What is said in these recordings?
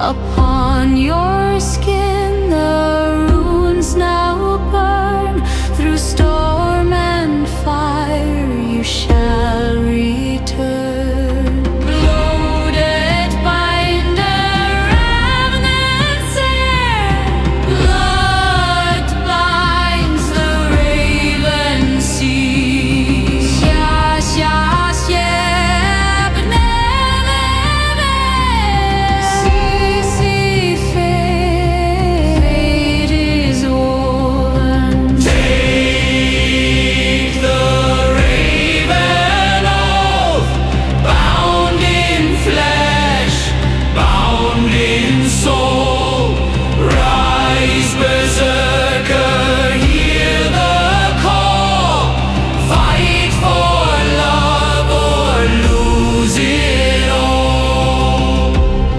Upon your skin the runes now burn. Through storm and fire you shall return. Bloated binder, ravenous air, blood binds the raven sea. Yes, yes, yeah, but never, see, see, fate is woven. Take the raven oath, bound in flesh, bound in soul. Rise, berserker, hear the call. Fight for love or lose it all.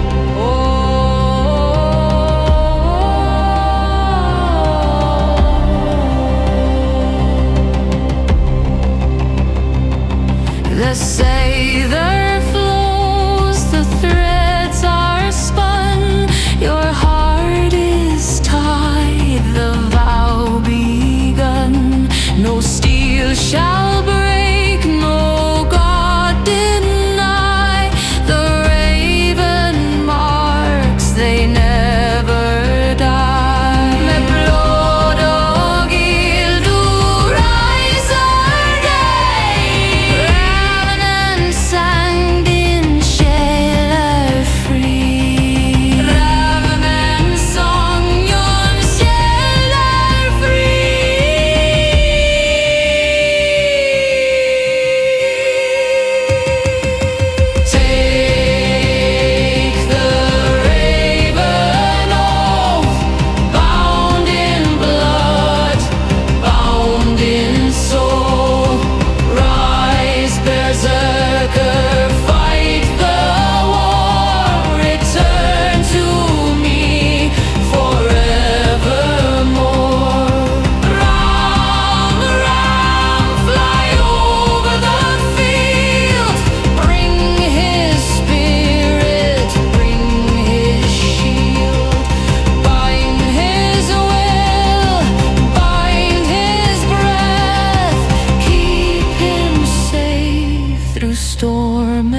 The seither flows, the threads are spun. Your heart is tied, the vow begun. No steel shall break, no God deny. The raven marks, they never die. Med blod och ild du reiser deg. Ravnen sang din sjel er fri. Ravnen sang din sjel er fri. Take the raven oath, bound in blood, bound in soul. Rise, berserker, fight the war. Return to me forevermore. Ram, Ram, fly over the field. Bring his spirit, bring his shield. Bind his will, bind his breath. Keep him safe through storm